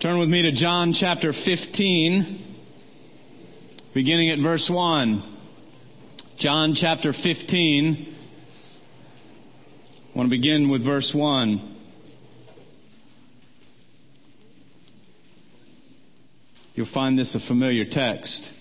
Turn with me to John chapter 15, beginning at verse 1. John chapter 15. I want to begin with verse 1. You'll find this a familiar text.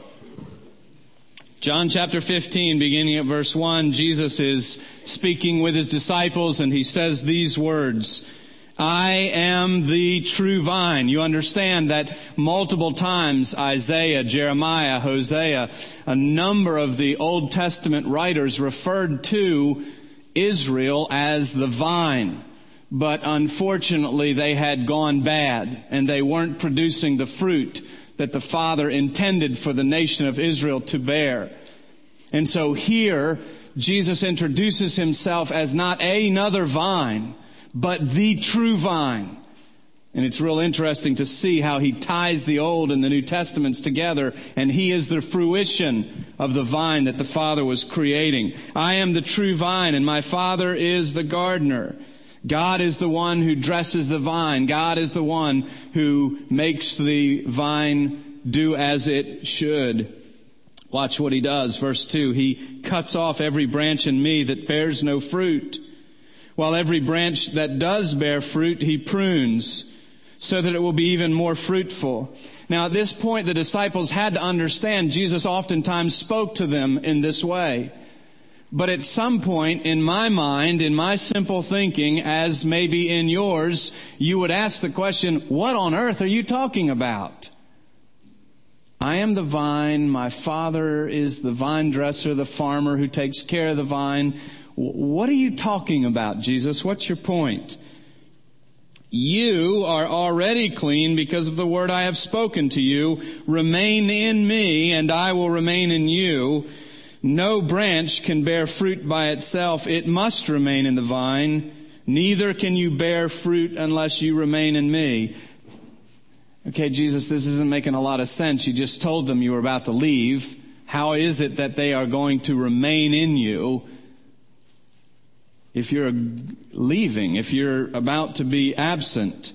John chapter 15, beginning at verse 1, Jesus is speaking with his disciples and he says these words, I am the true vine. You understand that multiple times Isaiah, Jeremiah, Hosea, a number of the Old Testament writers referred to Israel as the vine. But unfortunately they had gone bad and they weren't producing the fruit that the Father intended for the nation of Israel to bear. And so here Jesus introduces himself as not another vine, but the true vine. And it's real interesting to see how he ties the Old and the New Testaments together, and he is the fruition of the vine that the Father was creating. I am the true vine, and my Father is the gardener. God is the one who dresses the vine. God is the one who makes the vine do as it should. Watch what he does. Verse 2, he cuts off every branch in me that bears no fruit, while every branch that does bear fruit he prunes, so that it will be even more fruitful. Now at this point the disciples had to understand Jesus oftentimes spoke to them in this way. But at some point in my mind, in my simple thinking, as maybe in yours, you would ask the question, what on earth are you talking about? I am the vine, my Father is the vine dresser, the farmer who takes care of the vine. What are you talking about, Jesus? What's your point? You are already clean because of the word I have spoken to you. Remain in me and I will remain in you. No branch can bear fruit by itself. It must remain in the vine. Neither can you bear fruit unless you remain in me. Okay, Jesus, this isn't making a lot of sense. You just told them you were about to leave. How is it that they are going to remain in you if you're leaving, if you're about to be absent?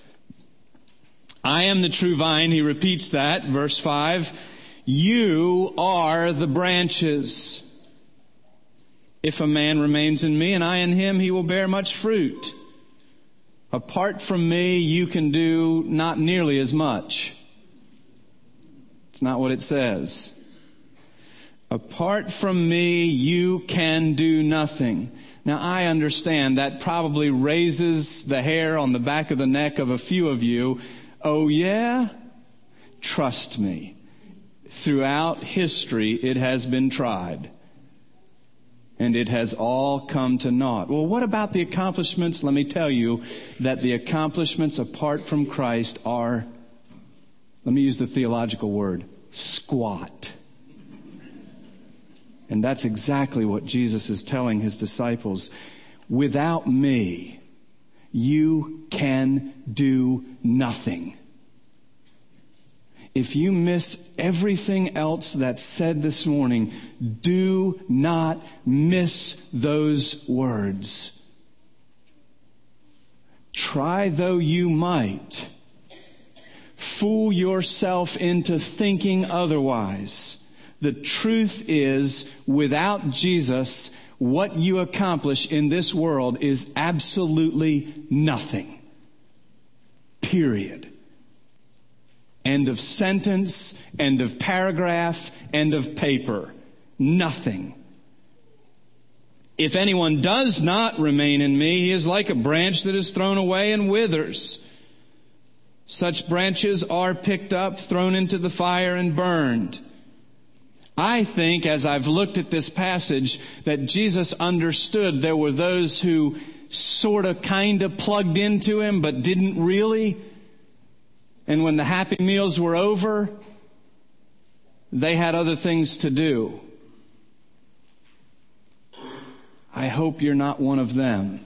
I am the true vine. He repeats that. Verse 5. You are the branches. If a man remains in me and I in him, he will bear much fruit. Apart from me, you can do not nearly as much. It's not what it says. Apart from me, you can do nothing. Now, I understand that probably raises the hair on the back of the neck of a few of you. Oh, yeah? Trust me. Throughout history, it has been tried. And it has all come to naught. Well, what about the accomplishments? Let me tell you that the accomplishments apart from Christ are, let me use the theological word, squat. And that's exactly what Jesus is telling his disciples. Without me, you can do nothing. If you miss everything else that's said this morning, do not miss those words. Try though you might, fool yourself into thinking otherwise. The truth is, without Jesus, what you accomplish in this world is absolutely nothing. Period. End of sentence, end of paragraph, end of paper. Nothing. If anyone does not remain in me, he is like a branch that is thrown away and withers. Such branches are picked up, thrown into the fire, and burned. I think, as I've looked at this passage, that Jesus understood there were those who sort of kind of plugged into him, but didn't really. And when the Happy Meals were over, they had other things to do. I hope you're not one of them.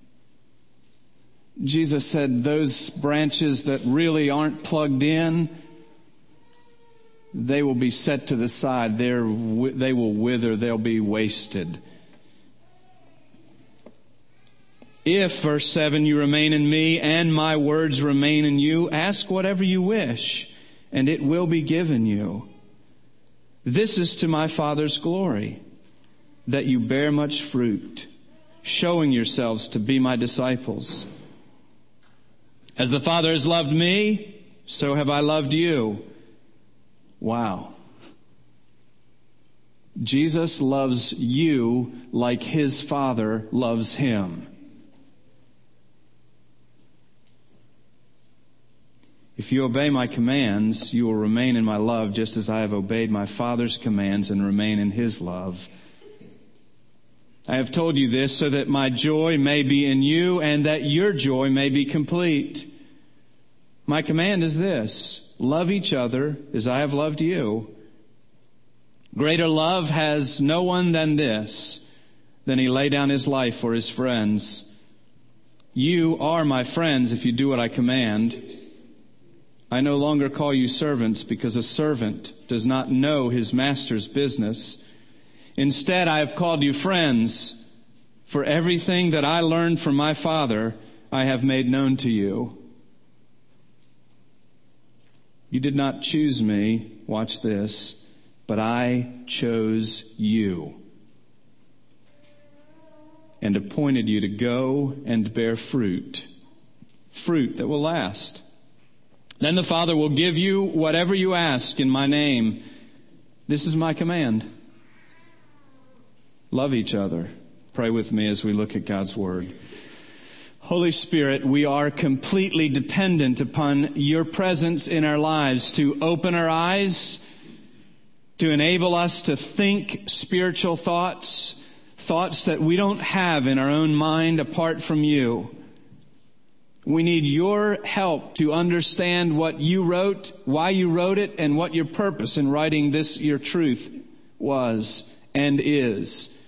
Jesus said those branches that really aren't plugged in, they will be set to the side. They will wither. They'll be wasted. If, verse 7, you remain in me and my words remain in you, ask whatever you wish, and it will be given you. This is to my Father's glory, that you bear much fruit, showing yourselves to be my disciples. As the Father has loved me, so have I loved you. Wow. Jesus loves you like his Father loves him. If you obey my commands, you will remain in my love, just as I have obeyed my Father's commands and remain in his love. I have told you this so that my joy may be in you and that your joy may be complete. My command is this: love each other as I have loved you. Greater love has no one than this, than he lay down his life for his friends. You are my friends if you do what I command. I no longer call you servants, because a servant does not know his master's business. Instead, I have called you friends, for everything that I learned from my Father I have made known to you. You did not choose me, watch this, but I chose you and appointed you to go and bear fruit that will last. Then the Father will give you whatever you ask in my name. This is my command. Love each other. Pray with me as we look at God's Word. Holy Spirit, we are completely dependent upon your presence in our lives to open our eyes, to enable us to think spiritual thoughts that we don't have in our own mind apart from you. We need your help to understand what you wrote, why you wrote it, and what your purpose in writing this, your truth, was and is.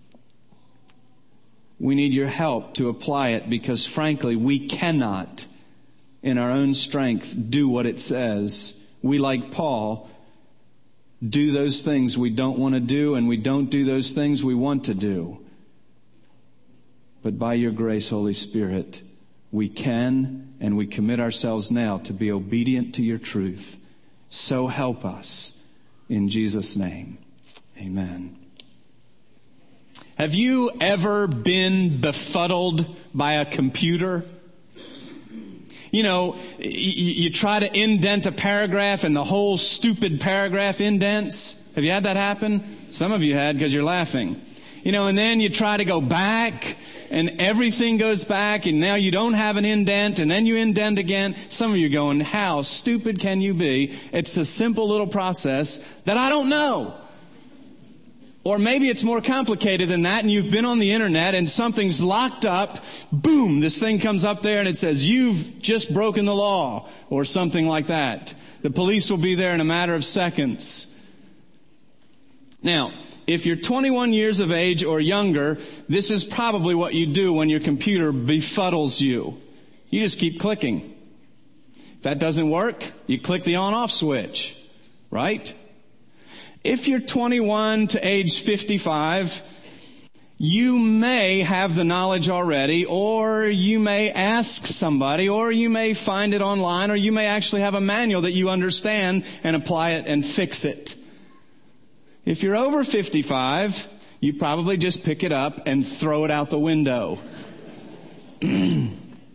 We need your help to apply it, because frankly, we cannot in our own strength do what it says. We, like Paul, do those things we don't want to do, and we don't do those things we want to do. But by your grace, Holy Spirit, we can, and we commit ourselves now to be obedient to your truth. So help us in Jesus' name. Amen. Have you ever been befuddled by a computer? You know, you try to indent a paragraph and the whole stupid paragraph indents. Have you had that happen? Some of you had, because you're laughing. You know, and then you try to go back and everything goes back, and now you don't have an indent, and then you indent again. Some of you are going, how stupid can you be? It's a simple little process that I don't know. Or maybe it's more complicated than that, and you've been on the internet and something's locked up. Boom, this thing comes up there and it says, you've just broken the law, or something like that. The police will be there in a matter of seconds. Now, if you're 21 years of age or younger, this is probably what you do when your computer befuddles you. You just keep clicking. If that doesn't work, you click the on-off switch, right? If you're 21 to age 55, you may have the knowledge already, or you may ask somebody, or you may find it online, or you may actually have a manual that you understand and apply it and fix it. If you're over 55, you probably just pick it up and throw it out the window. Do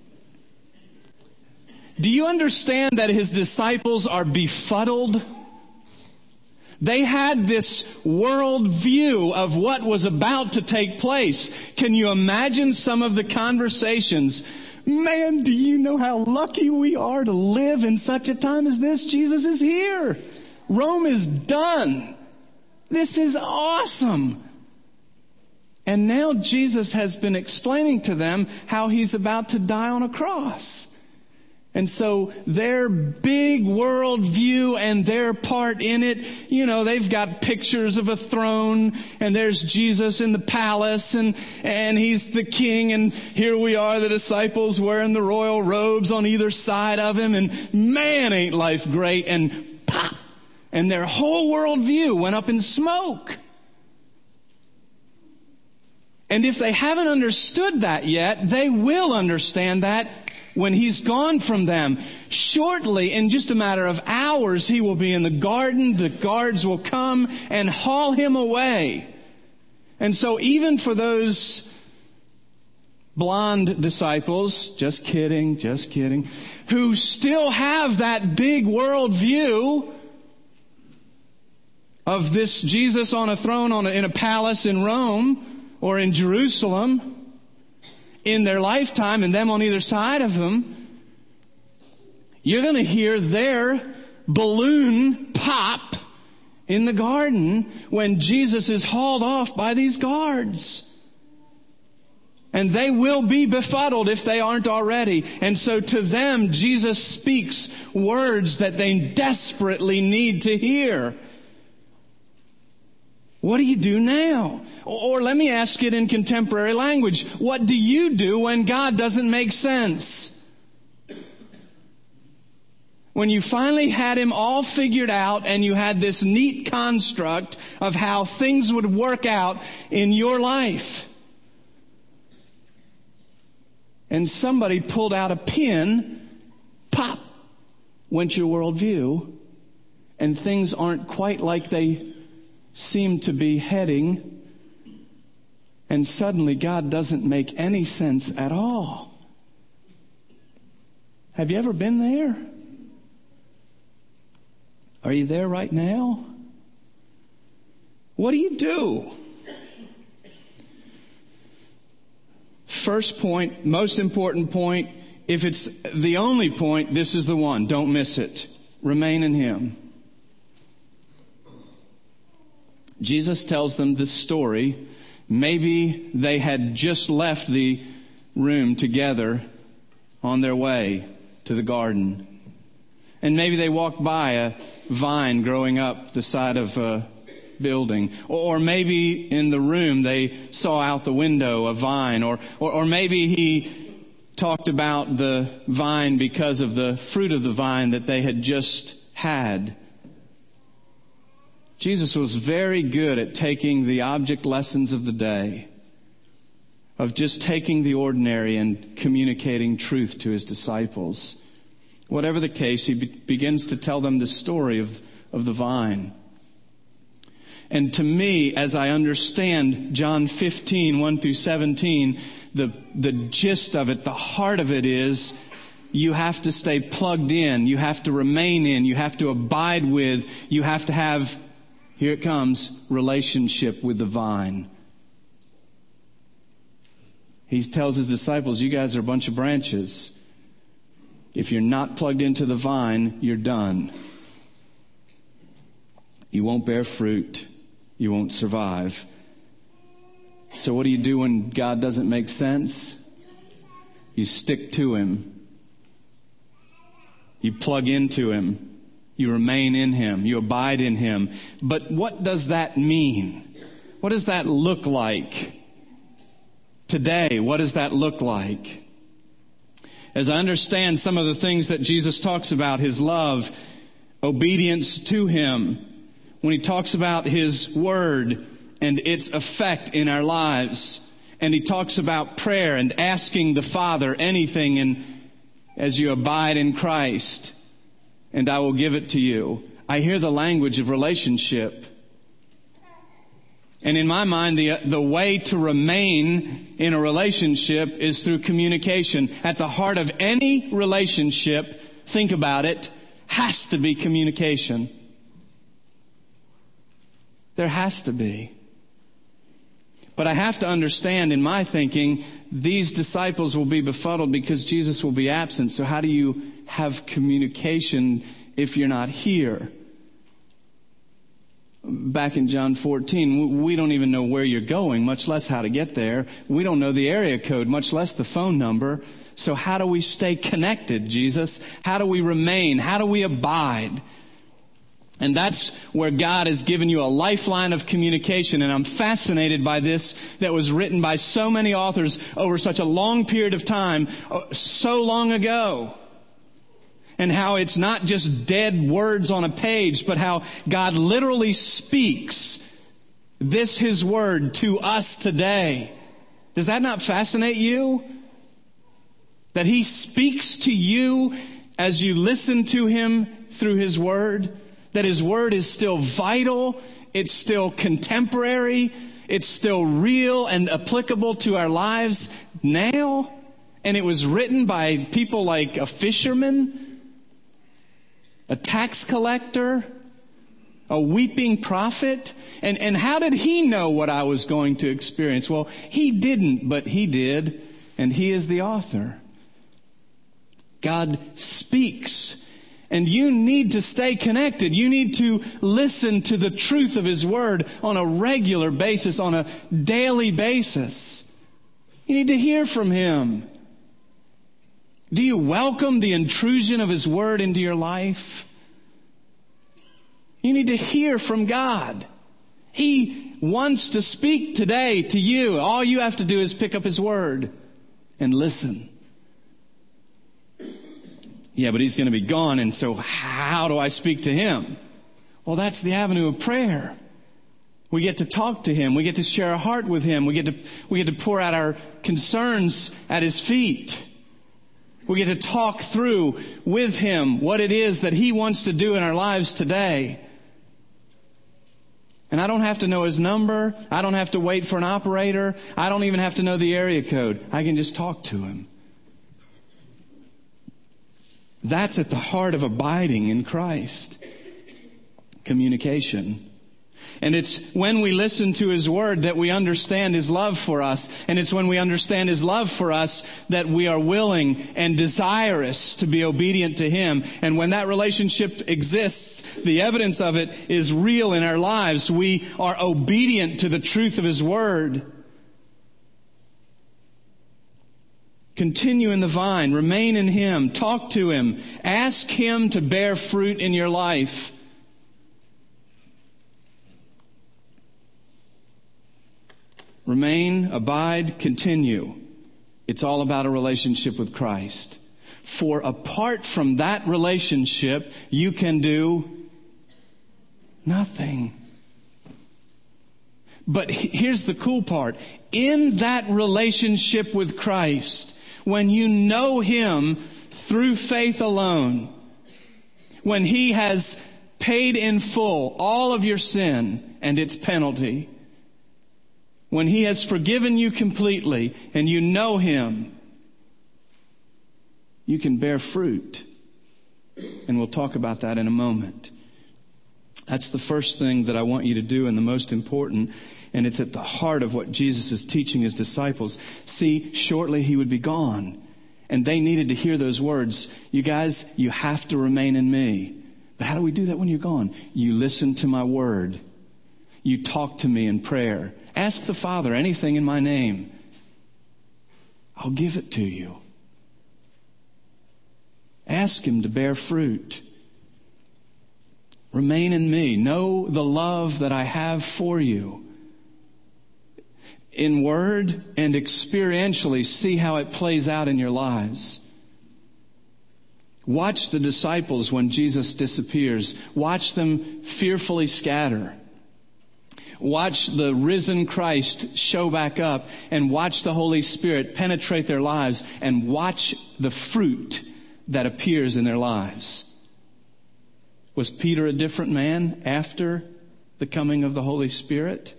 you understand that his disciples are befuddled? They had this world view of what was about to take place. Can you imagine some of the conversations? Man, do you know how lucky we are to live in such a time as this? Jesus is here. Rome is done. This is awesome. And now Jesus has been explaining to them how he's about to die on a cross. And so their big world view and their part in it, you know, they've got pictures of a throne, and there's Jesus in the palace, and he's the king, and here we are, the disciples wearing the royal robes on either side of him, and man, ain't life great, and pop! And their whole world view went up in smoke. And if they haven't understood that yet, they will understand that when he's gone from them. Shortly, in just a matter of hours, he will be in the garden. The guards will come and haul him away. And so even for those blonde disciples, just kidding, who still have that big world view of this Jesus on a throne in a palace in Rome or in Jerusalem in their lifetime, and them on either side of them, you're going to hear their balloon pop in the garden when Jesus is hauled off by these guards. And they will be befuddled if they aren't already. And so to them, Jesus speaks words that they desperately need to hear. What do you do now? Or let me ask it in contemporary language. What do you do when God doesn't make sense? When you finally had him all figured out and you had this neat construct of how things would work out in your life. And somebody pulled out a pin, pop, went your worldview, and things aren't quite like they seem to be heading, and suddenly God doesn't make any sense at all. Have you ever been there? Are you there right now? What do you do? First point, most important point, if it's the only point, this is the one. Don't miss it. Remain in him. Jesus tells them this story. Maybe they had just left the room together on their way to the garden. And maybe they walked by a vine growing up the side of a building. Or maybe in the room they saw out the window a vine. Or maybe he talked about the vine because of the fruit of the vine that they had just had. Jesus was very good at taking the object lessons of the day, of just taking the ordinary and communicating truth to his disciples. Whatever the case, he begins to tell them the story of the vine. And to me, as I understand John 15, 1 through 17, the gist of it, the heart of it is, you have to stay plugged in, you have to remain in, you have to abide with, you have to have, here it comes, relationship with the vine. He tells his disciples, you guys are a bunch of branches. If you're not plugged into the vine, you're done. You won't bear fruit. You won't survive. So what do you do when God doesn't make sense? You stick to him. You plug into him. You remain in him. You abide in him. But what does that mean? What does that look like? Today, what does that look like? As I understand some of the things that Jesus talks about, his love, obedience to him, when he talks about his word and its effect in our lives, and he talks about prayer and asking the Father anything, and as you abide in Christ, and I will give it to you. I hear the language of relationship. And in my mind, the way to remain in a relationship is through communication. At the heart of any relationship, think about it, has to be communication. There has to be. But I have to understand, in my thinking, these disciples will be befuddled because Jesus will be absent. So how do you have communication if you're not here? Back in John 14, we don't even know where you're going, much less how to get there. We don't know the area code, much less the phone number. So how do we stay connected, Jesus? How do we remain? How do we abide? And that's where God has given you a lifeline of communication. And I'm fascinated by this that was written by so many authors over such a long period of time, so long ago. And how it's not just dead words on a page, but how God literally speaks this, his word, to us today. Does that not fascinate you? That he speaks to you as you listen to him through his word? That his word is still vital, it's still contemporary, it's still real and applicable to our lives now? And it was written by people like a fisherman, a tax collector, a weeping prophet. And how did he know what I was going to experience? Well, he didn't, but he did, and he is the author. God speaks, and you need to stay connected. You need to listen to the truth of his word on a regular basis, on a daily basis. You need to hear from him. Do you welcome the intrusion of his word into your life? You need to hear from God. He wants to speak today to you. All you have to do is pick up his word and listen. Yeah, but he's going to be gone, and so how do I speak to him? Well, that's the avenue of prayer. We get to talk to him. We get to share our heart with him. We get to pour out our concerns at his feet. We get to talk through with him what it is that he wants to do in our lives today. And I don't have to know his number. I don't have to wait for an operator. I don't even have to know the area code. I can just talk to him. That's at the heart of abiding in Christ. Communication. And it's when we listen to his word that we understand his love for us. And it's when we understand his love for us that we are willing and desirous to be obedient to him. And when that relationship exists, the evidence of it is real in our lives. We are obedient to the truth of his word. Continue in the vine. Remain in him. Talk to him. Ask him to bear fruit in your life. Remain, abide, continue. It's all about a relationship with Christ. For apart from that relationship, you can do nothing. But here's the cool part. In that relationship with Christ, when you know him through faith alone, when he has paid in full all of your sin and its penalty, when he has forgiven you completely and you know him, you can bear fruit. And we'll talk about that in a moment. That's the first thing that I want you to do, and the most important, and it's at the heart of what Jesus is teaching his disciples. See, shortly he would be gone, and they needed to hear those words. You guys, you have to remain in me. But how do we do that when you're gone? You listen to my word. You talk to me in prayer. Ask the Father anything in my name. I'll give it to you. Ask him to bear fruit. Remain in me. Know the love that I have for you. In word and experientially, see how it plays out in your lives. Watch the disciples when Jesus disappears. Watch them fearfully scatter. Watch the risen Christ show back up, and watch the Holy Spirit penetrate their lives, and watch the fruit that appears in their lives. Was Peter a different man after the coming of the Holy Spirit?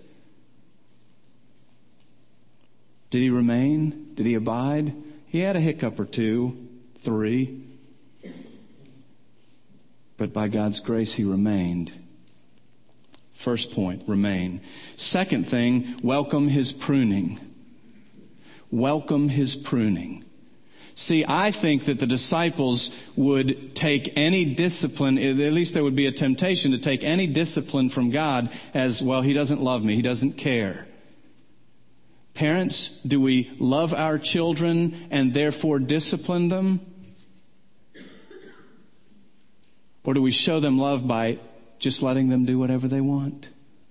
Did he remain? Did he abide? He had a hiccup or two, 3. But by God's grace, he remained. First point, remain. Second thing, welcome his pruning. Welcome his pruning. See, I think that the disciples would take any discipline, at least there would be a temptation to take any discipline from God as, well, he doesn't love me, he doesn't care. Parents, do we love our children and therefore discipline them? Or do we show them love by just letting them do whatever they want?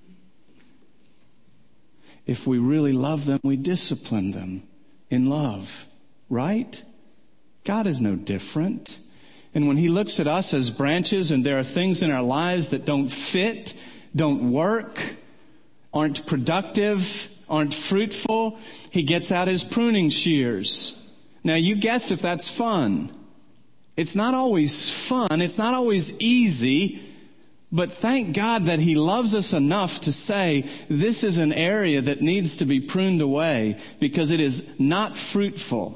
If we really love them, we discipline them in love, right? God is no different. And when he looks at us as branches and there are things in our lives that don't fit, don't work, aren't productive, aren't fruitful, he gets out his pruning shears. Now you guess if that's fun. It's not always fun. It's not always easy. But thank God that he loves us enough to say this is an area that needs to be pruned away because it is not fruitful.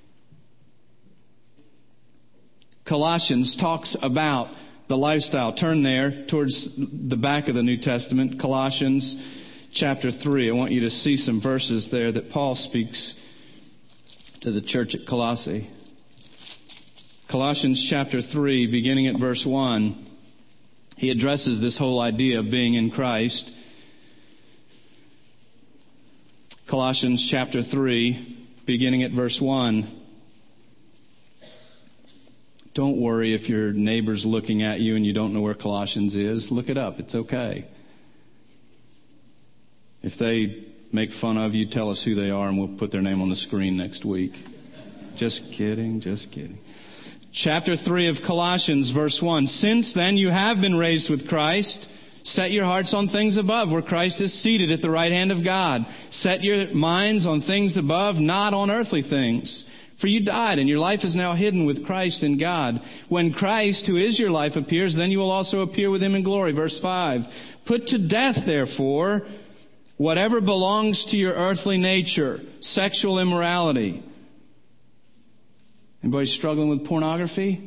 Colossians talks about the lifestyle. Turn there towards the back of the New Testament, Colossians chapter 3. I want you to see some verses there that Paul speaks to the church at Colossae. Colossians chapter 3, beginning at verse 1, he addresses this whole idea of being in Christ. Colossians chapter 3, beginning at verse 1. Don't worry if your neighbor's looking at you and you don't know where Colossians is. Look it up. It's okay. If they make fun of you, tell us who they are and we'll put their name on the screen next week. Just kidding, just kidding. Chapter 3 of Colossians, verse 1. Since then you have been raised with Christ. Set your hearts on things above, where Christ is seated at the right hand of God. Set your minds on things above, not on earthly things. For you died, and your life is now hidden with Christ in God. When Christ, who is your life, appears, then you will also appear with him in glory. Verse 5. Put to death, therefore, whatever belongs to your earthly nature, sexual immorality. Anybody struggling with pornography?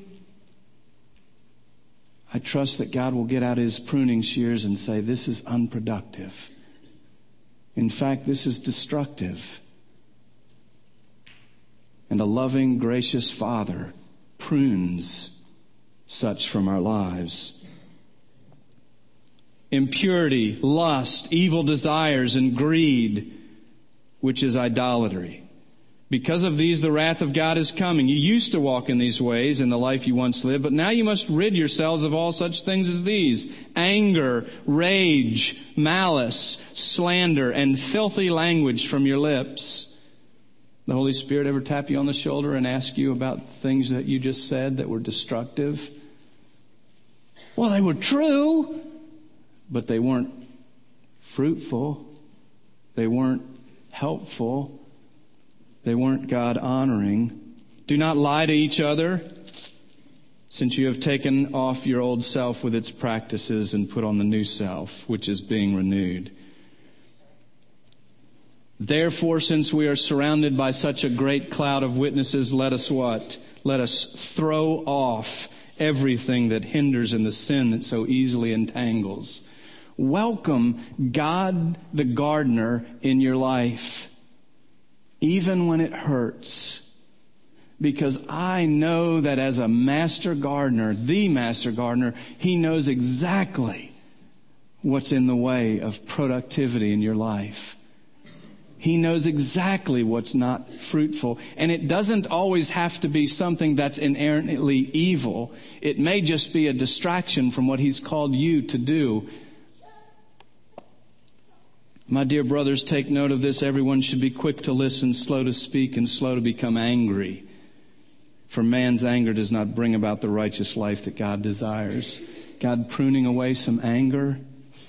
I trust that God will get out his pruning shears and say, this is unproductive. In fact, this is destructive. And a loving, gracious Father prunes such from our lives. Impurity, lust, evil desires, and greed, which is idolatry. Because of these, the wrath of God is coming. You used to walk in these ways in the life you once lived, but now you must rid yourselves of all such things as these: anger, rage, malice, slander, and filthy language from your lips. The Holy Spirit ever tap you on the shoulder and ask you about things that you just said that were destructive? Well, they were true, but they weren't fruitful. They weren't helpful. They weren't God-honoring. Do not lie to each other, since you have taken off your old self with its practices and put on the new self, which is being renewed. Therefore, since we are surrounded by such a great cloud of witnesses, let us what? Let us throw off everything that hinders and the sin that so easily entangles. Welcome God the gardener in your life, even when it hurts. Because I know that as a master gardener, the master gardener, he knows exactly what's in the way of productivity in your life. He knows exactly what's not fruitful. And it doesn't always have to be something that's inherently evil. It may just be a distraction from what he's called you to do. My dear brothers, take note of this. Everyone should be quick to listen, slow to speak, and slow to become angry. For man's anger does not bring about the righteous life that God desires. God pruning away some anger.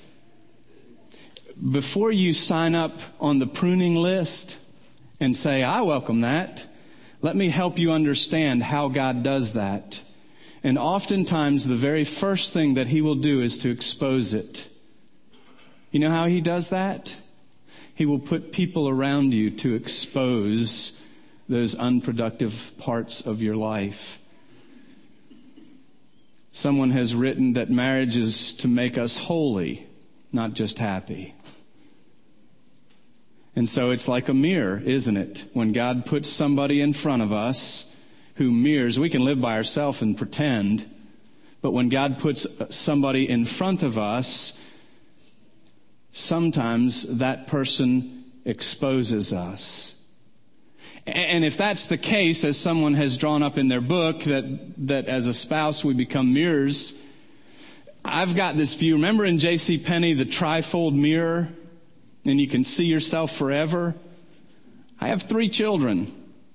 Before you sign up on the pruning list and say, I welcome that, let me help you understand how God does that. And oftentimes the very first thing that he will do is to expose it. You know how he does that? He will put people around you to expose those unproductive parts of your life. Someone has written that marriage is to make us holy, not just happy. And so it's like a mirror, isn't it? When God puts somebody in front of us who mirrors, we can live by ourselves and pretend. But when God puts somebody in front of us, sometimes that person exposes us. And if that's the case, as someone has drawn up in their book, that as a spouse we become mirrors, I've got this view. Remember in J.C. Penney, the trifold mirror? And you can see yourself forever. I have 3 children.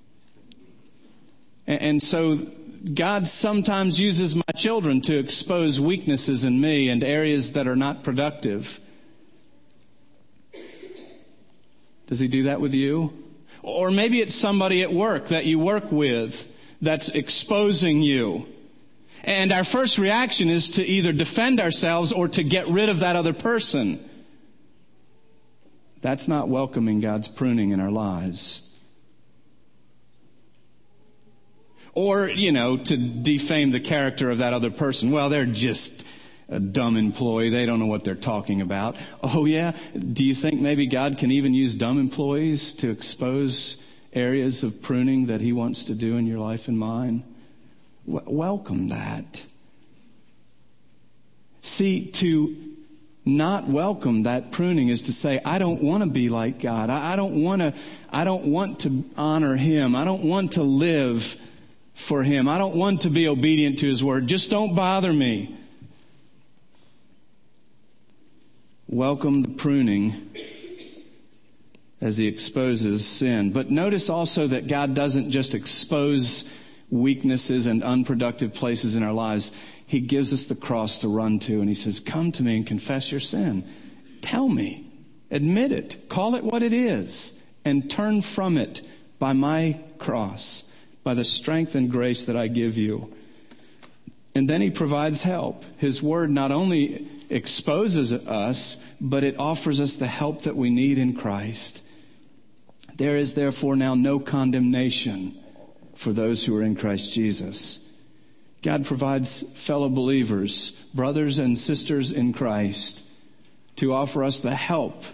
And so God sometimes uses my children to expose weaknesses in me and areas that are not productive. Does he do that with you? Or maybe it's somebody at work that you work with that's exposing you. And our first reaction is to either defend ourselves or to get rid of that other person. That's not welcoming God's pruning in our lives. Or, to defame the character of that other person. Well, they're just a dumb employee. They don't know what they're talking about. Oh, yeah? Do you think maybe God can even use dumb employees to expose areas of pruning that he wants to do in your life and mine? Welcome that. See, to not welcome that pruning is to say, I don't want to be like God. I don't want to honor him. I don't want to live for him. I don't want to be obedient to his word. Just don't bother me. Welcome the pruning as he exposes sin. But notice also that God doesn't just expose weaknesses and unproductive places in our lives. He gives us the cross to run to, and he says, come to me and confess your sin. Tell me. Admit it. Call it what it is. And turn from it by my cross, by the strength and grace that I give you. And then he provides help. His word not only exposes us, but it offers us the help that we need in Christ. There is therefore now no condemnation for those who are in Christ Jesus. God provides fellow believers, brothers and sisters in Christ, to offer us the help.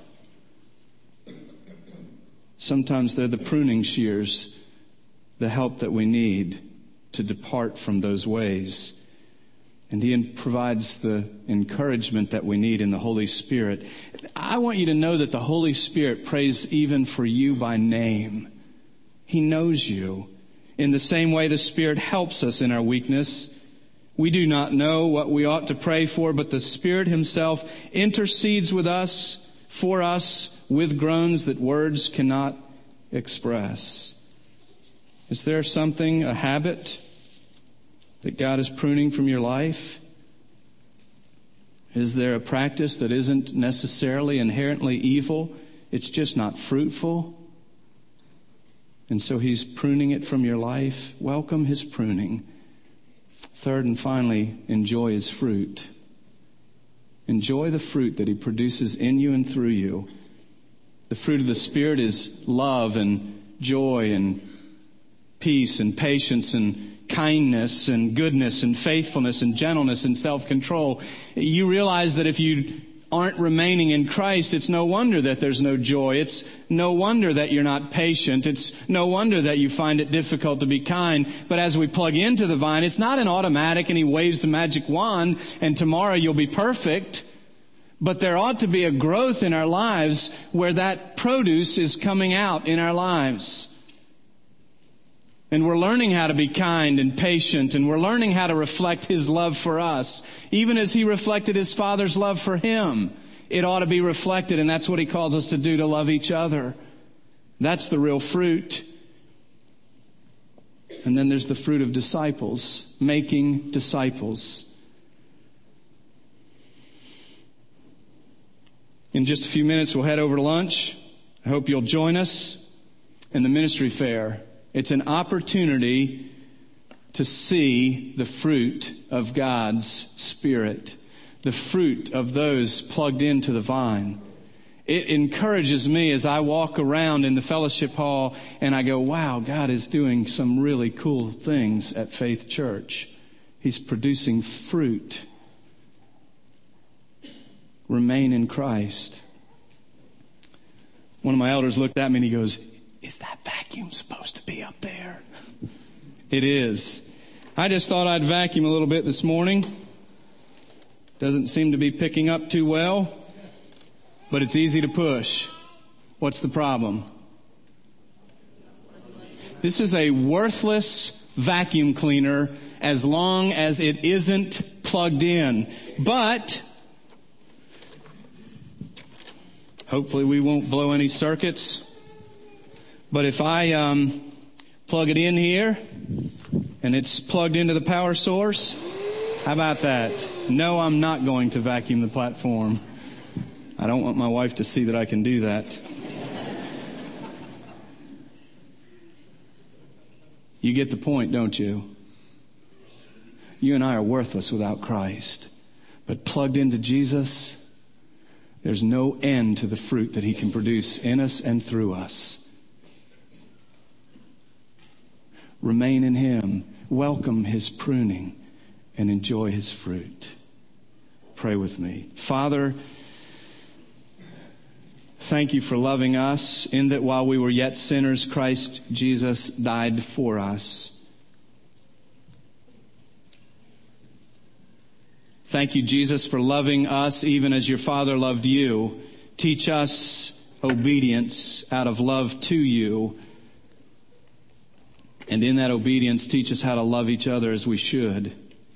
Sometimes they're the pruning shears, the help that we need to depart from those ways. And he provides the encouragement that we need in the Holy Spirit. I want you to know that the Holy Spirit prays even for you by name. He knows you. In the same way, the Spirit helps us in our weakness. We do not know what we ought to pray for, but the Spirit himself intercedes with us, for us, with groans that words cannot express. Is there something, a habit, that God is pruning from your life? Is there a practice that isn't necessarily inherently evil? It's just not fruitful. And so he's pruning it from your life. Welcome his pruning. Third and finally, enjoy his fruit. Enjoy the fruit that he produces in you and through you. The fruit of the Spirit is love and joy and peace and patience and kindness and goodness and faithfulness and gentleness and self-control. You realize that if you aren't remaining in Christ, it's no wonder that there's no joy. It's no wonder that you're not patient. It's no wonder that you find it difficult to be kind. But as we plug into the vine, it's not an automatic and he waves the magic wand and tomorrow you'll be perfect. But there ought to be a growth in our lives where that produce is coming out in our lives. And we're learning how to be kind and patient, and we're learning how to reflect his love for us. Even as he reflected his Father's love for him, it ought to be reflected, and that's what he calls us to do, to love each other. That's the real fruit. And then there's the fruit of disciples, making disciples. In just a few minutes, we'll head over to lunch. I hope you'll join us in the ministry fair. It's an opportunity to see the fruit of God's Spirit, the fruit of those plugged into the vine. It encourages me as I walk around in the fellowship hall and I go, wow, God is doing some really cool things at Faith Church. He's producing fruit. Remain in Christ. One of my elders looked at me and he goes, is that vacuum supposed to be up there? It is. I just thought I'd vacuum a little bit this morning. Doesn't seem to be picking up too well, but it's easy to push. What's the problem? This is a worthless vacuum cleaner as long as it isn't plugged in. But hopefully we won't blow any circuits. But if I plug it in here and it's plugged into the power source, how about that? No, I'm not going to vacuum the platform. I don't want my wife to see that I can do that. You get the point, don't you? You and I are worthless without Christ. But plugged into Jesus, there's no end to the fruit that he can produce in us and through us. Remain in him. Welcome his pruning and enjoy his fruit. Pray with me. Father, thank you for loving us in that while we were yet sinners, Christ Jesus died for us. Thank you, Jesus, for loving us even as your Father loved you. Teach us obedience out of love to you. And in that obedience, teach us how to love each other as we should.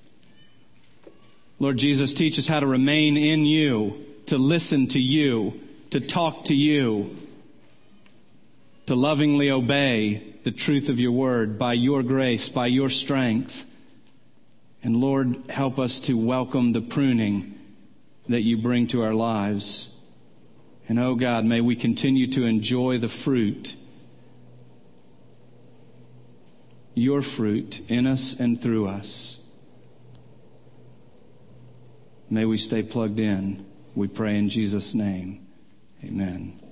Lord Jesus, teach us how to remain in you, to listen to you, to talk to you, to lovingly obey the truth of your word by your grace, by your strength. And Lord, help us to welcome the pruning that you bring to our lives. And oh God, may we continue to enjoy the fruit, your fruit in us and through us. May we stay plugged in. We pray in Jesus' name. Amen.